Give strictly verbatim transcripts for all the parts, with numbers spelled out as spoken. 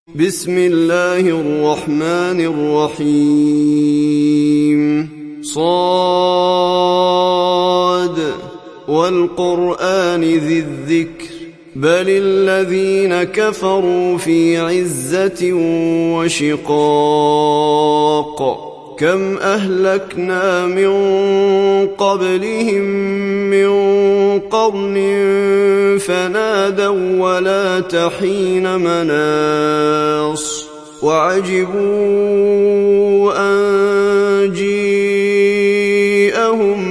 بسم الله الرحمن الرحيم صاد والقرآن ذي الذكر بل الذين كفروا في عزة وشقاق كم أهلكنا من قبلهم من قرن فنادوا ولا تحين مناص وعجبوا أن جيءهم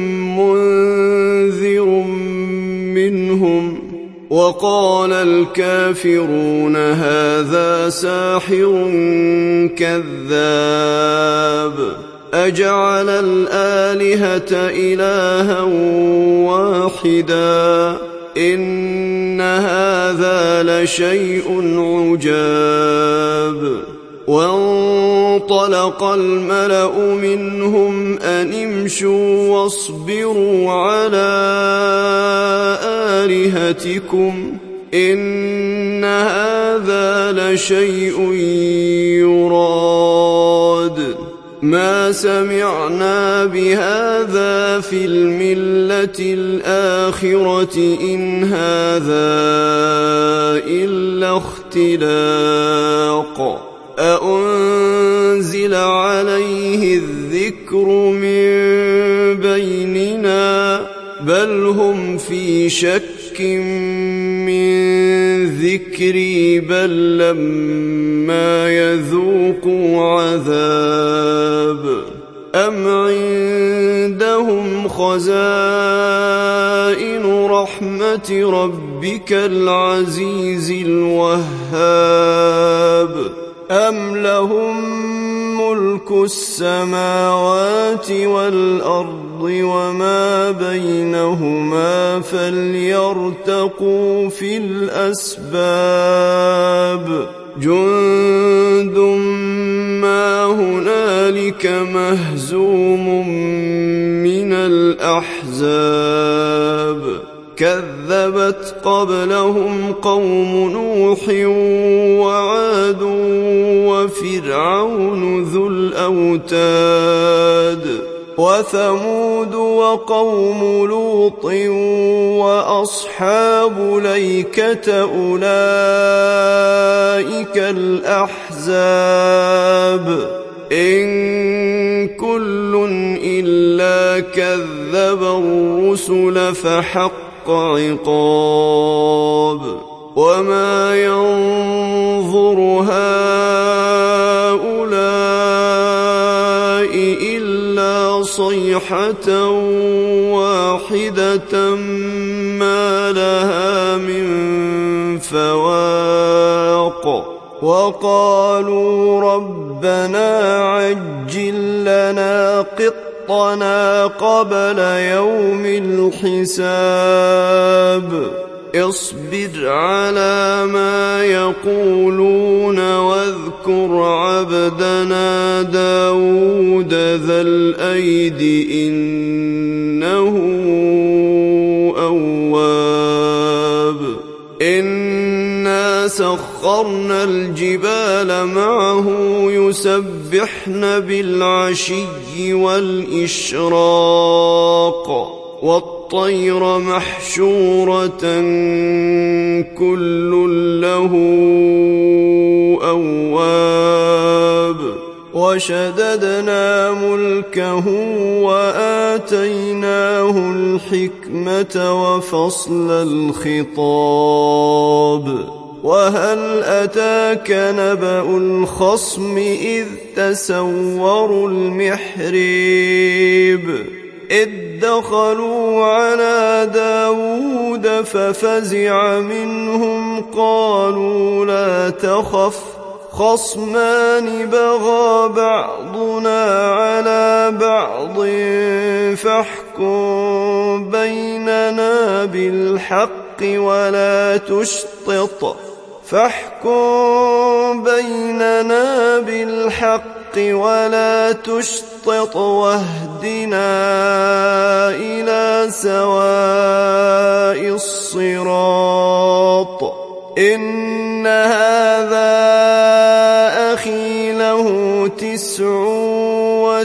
منذر منهم وقال الكافرون هذا ساحر كذاب أجعل الآلهة إلها واحدا إن هذا لشيء عجاب وانطلق الملأ منهم أن امشوا واصبروا على آلهتكم إن هذا لشيء يراد ما سمعنا بهذا في الملة الآخرة إن هذا إلا اختلاق أأنزل عليه الذكر من بيننا بل هم في شك من ذكري بل لما يذوقوا عذاب أم عندهم خزائن رحمة ربك العزيز الوهاب أم لهم ملك السماوات والأرض وما بينهما فليرتقوا في الأسباب جند ما هنالك مهزوم من الأحزاب كذبت قبلهم قوم نوح وعاد وفرعون ذو الأوتاد وثمود وقوم لوط وأصحاب ليكة أولئك الأحزاب إن كل إلا كذب الرسل فحق عقاب وما ينظر هؤلاء إلا صيحة واحدة ما لها من فواق وقالوا ربنا عجل لنا قطنا قبل يوم الحساب اصبر على ما يقولون واذكر عبدنا داود ذا الأيد إنه أواب إنا سخرنا الجبال معه يسبحن بالعشي والإشراق والطير محشورة كل له أواب وشددنا ملكه وآتيناه الحكمة وفصل الخطاب وهل أتاك نبأ الخصم إذ تسوروا المحريب إذ دخلوا على داود ففزع منهم قالوا لا تخف خصمان بغى بعضنا على بعض فاحكم بيننا بالحق ولا تشطط فاحكم بيننا بالحق ولا تشطط واهدنا إلى سواء الصراط إن هذا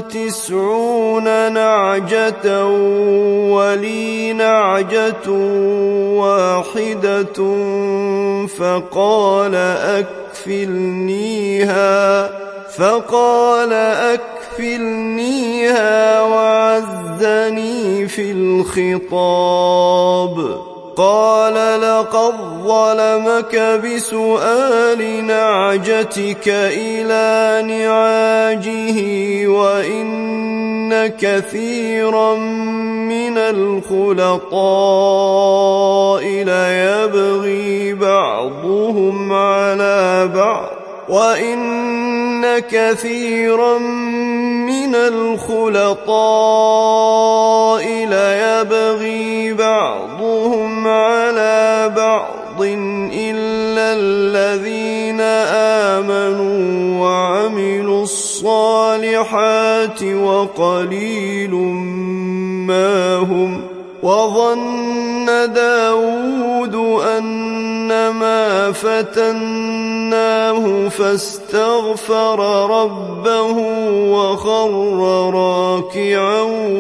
وتسعون نعجة ولي نعجة واحدة فقال أكفلنيها فقال أكفلنيها وعزني في الخطاب. قال لقد ظلمك بسؤال نعجتك إلى نعاجه وإن كثيرا من الخلطاء ليبغي بعضهم على بعض وإن كثيرا من الخلطاء ليبغي بعضهم على بعض إلا الذين آمنوا وعملوا الصالحات وقليل ما هم. وظن داود أنما فتناه فاستغفر ربه وخر راكعا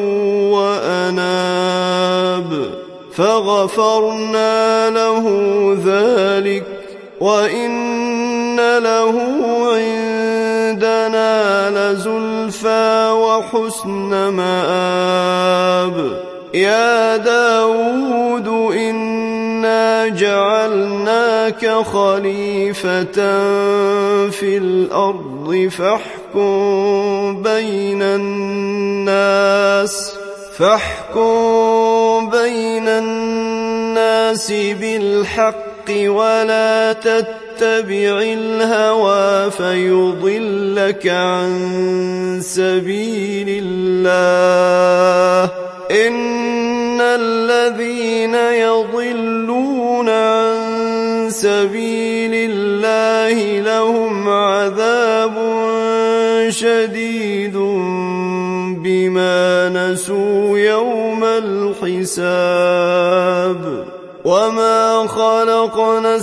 وأناب فغفرنا له ذلك وإن له عندنا لزلفى وحسن مآب. يا داود إنا جعلناك خليفة في الأرض فاحكم بين الناس فاحكم بين الناس بالحق ولا تتبع الهوى فيضلك عن سبيل الله. إن الذين يضلون عن سبيل الله لهم عذاب شديد بما نسوا يوم الحساب. وما خلقنا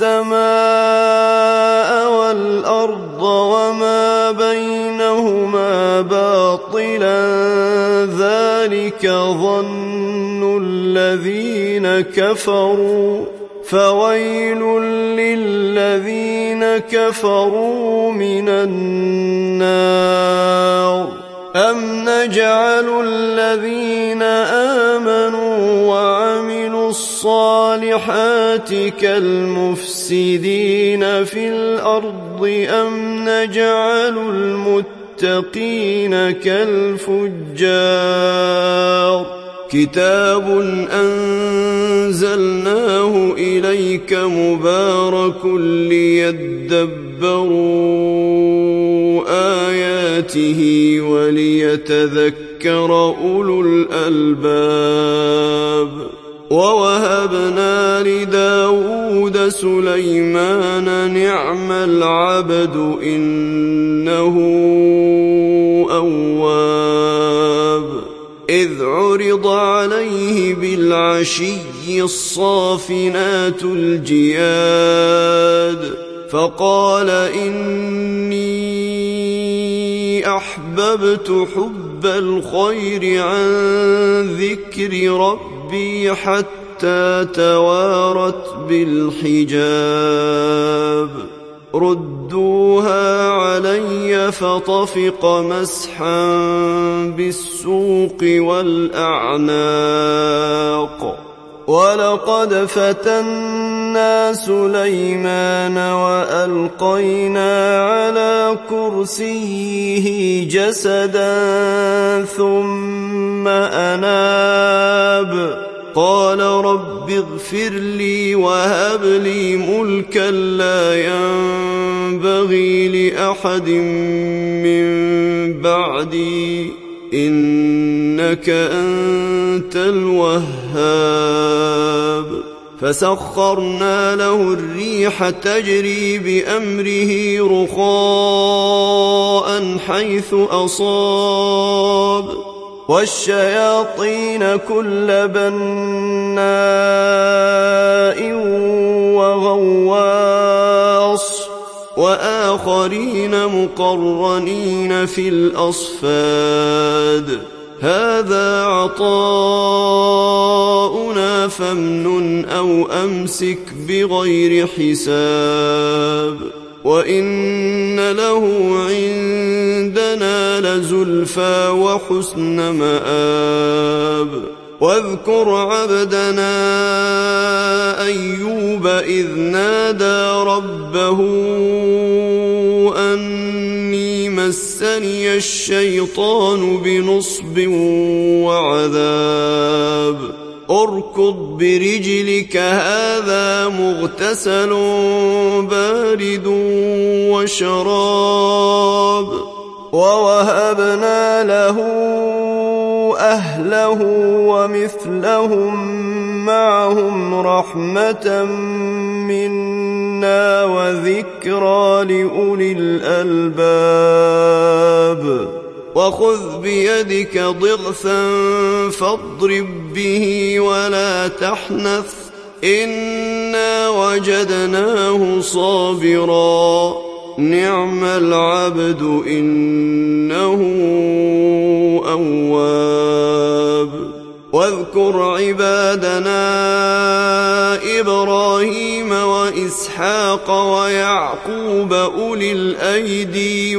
السماء والأرض وما بينهما باطلا ذلك ظن الذين كفروا فويل للذين كفروا من النار. أم نجعل الذين آمنوا وعملوا الصالحات كالمفسدين في الأرض أم نجعل المتقين كالفجار. كتاب أنزلناه إليك مبارك ليدبروا آياته وليتذكر أولو الألباب. ووهبنا لداود سليمان نعم العبد إنه أواب. إذ عرض عليه بالعشي الصافنات الجياد فقال إني أحببت حب الخير عن ذكر ربي حتى توارت بالحجاب. ردوها علي فطفق مسحا بالسوق والأعناق. ولقد فتنا سليمان وألقينا على كرسيه جسدا ثم أناب. قال رب اغفر لي وهب لي ملكا لا ينبغي لأحد من بعدي إنك أنت الوهاب. فسخرنا له الريح تجري بأمره رخاء حيث أصاب والشياطين كل بناء وغواص وآخرين مقرنين في الأصفاد هذا عطاؤنا فامنن أو أمسك بغير حساب وإن له عندنا لزلفى وحسن مآب واذكر عبدنا أيوب إذ نادى ربه أني مسني الشيطان بنصب وعذاب اركض برجلك هذا مغتسل بارد وشراب ووهبنا له أهله ومثلهم معهم رحمة منا وذكرى لأولي الألباب وخذ بيدك ضغثا فاضرب به ولا تحنث إنا وجدناه صابرا نعم العبد إنه أواب واذكر عبادنا إبراهيم وإسحاق ويعقوب أولي الأيدي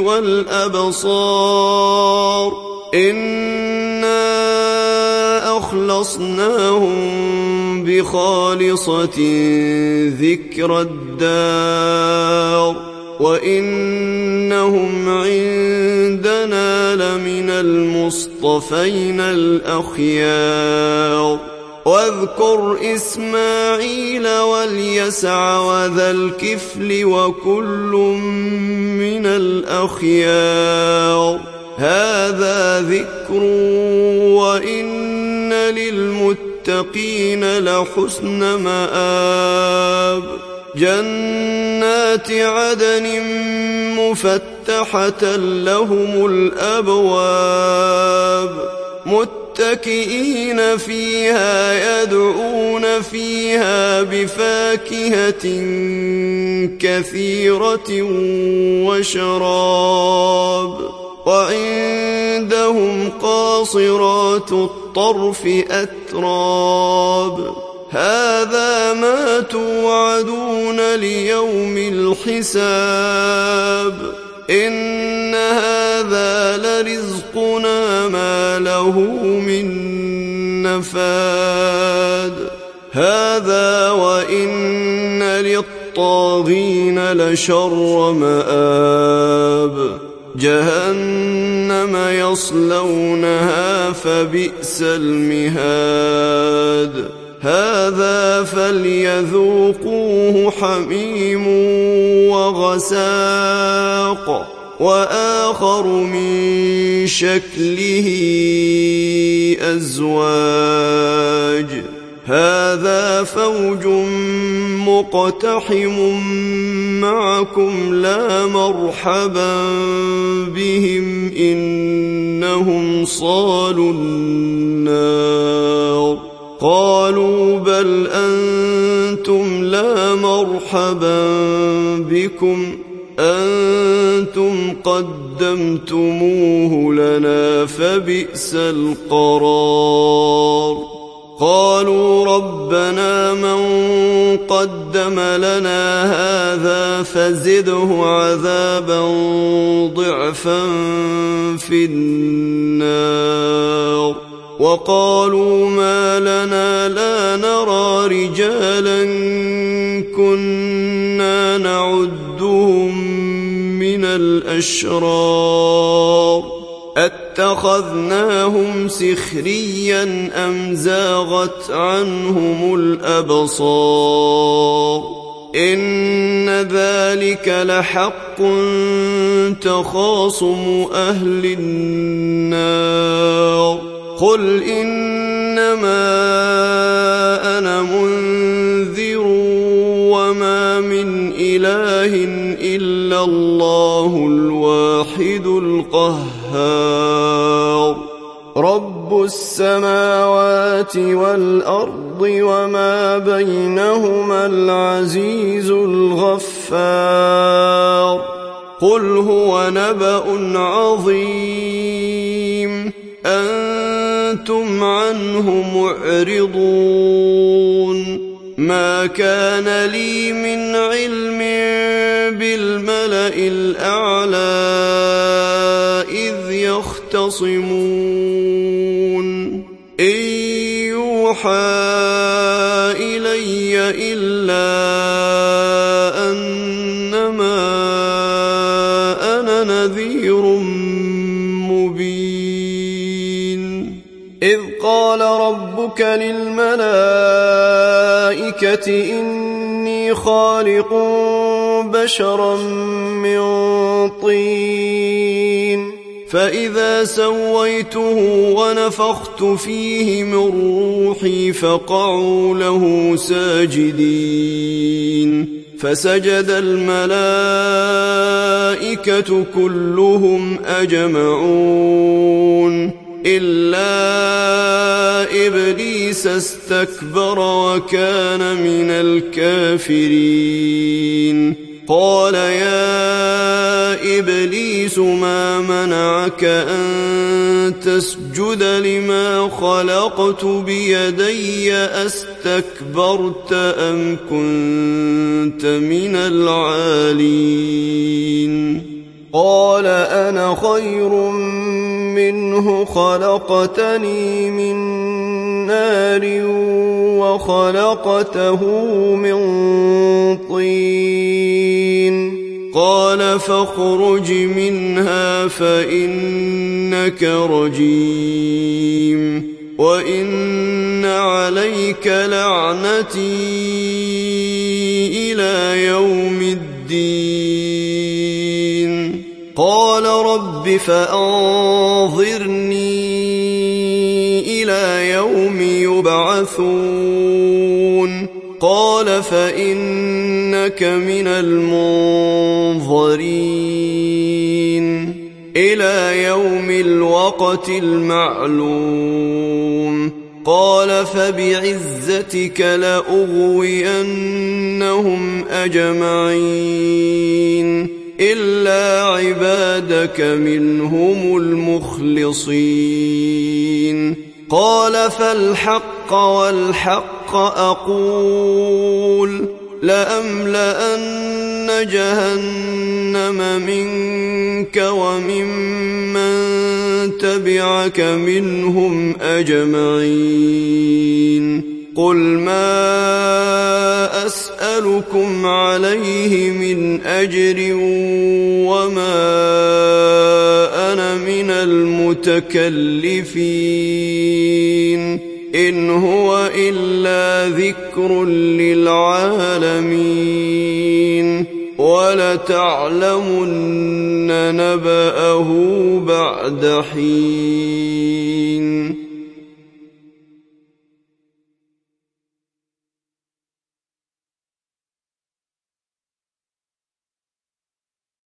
والأبصار إنا أخلصناهم بخالصة ذكر الدار وإنهم عندنا لمن المصطفين الأخيار واذكر إسماعيل واليسع وذا الكفل وكل من الأخيار هذا ذكر وإن للمتقين لحسن مآب جنات عدن مفتحة لهم الأبواب متكئين فيها يدعون فيها بفاكهة كثيرة وشراب وعندهم قاصرات الطرف أتراب هذا ما توعدون ليوم الحساب إن هذا لرزقنا ما له من نفاد هذا وإن للطاغين لشر مآب جهنم يصلونها فبئس المهاد هذا فليذوقوه حميم وغساق وآخر من شكله أزواج هذا فوج مقتحم معكم لا مرحبا بهم إنهم صالوا النار قالوا بل أنتم لا مرحبا بكم أنتم قدمتموه لنا فبئس القرار قالوا ربنا من قدم لنا هذا فزده عذابا ضعفا في النار وقالوا ما لنا لا نرى رجالا كنا نعدهم من الأشرار أتخذناهم سخريا أم زاغت عنهم الأبصار إن ذلك لحق تخاصم أهل النار قل إنما أنا منذر وما من إله إلا الله الواحد القهار رب رب السماوات والأرض وما بينهما العزيز الغفار قل هو نبأ عظيم أنتم عنه معرضون ما كان لي من علم بالملأ الأعلى إذ يختصمون إن يوحى إلي إلا أنما أنا نذير مبين إذ قال ربك للملائكة إني خالق بشرا من طين فإذا سويته ونفخت فيه من روحي فقعوا له ساجدين فسجد الملائكة كلهم أجمعون إلا إبليس استكبر وكان من الكافرين قال يا إبليس ما منعك أن تسجد لما خلقت بيدي أستكبرت أم كنت من العالين قال أنا خير منه خلقتني من نار وخلقته من طين قال فاخرج منها فإنك رجيم وإن عليك لعنتي إلى يوم الدين قال رب فأنظرني إلى يوم يبعثون قال فإنك من المنظرين إلى يوم الوقت المعلوم قال فبعزتك لأغوينهم أجمعين إلا عبادك منهم المخلصين قال فالحق والحق أقول لأملأن جهنم منك وممن تبعك منهم أجمعين قل ما أسألكم عليه من أجر وما أنا من المتكلفين إن هو إلا ذكر للعالمين ولتعلمن نبأه بعد حين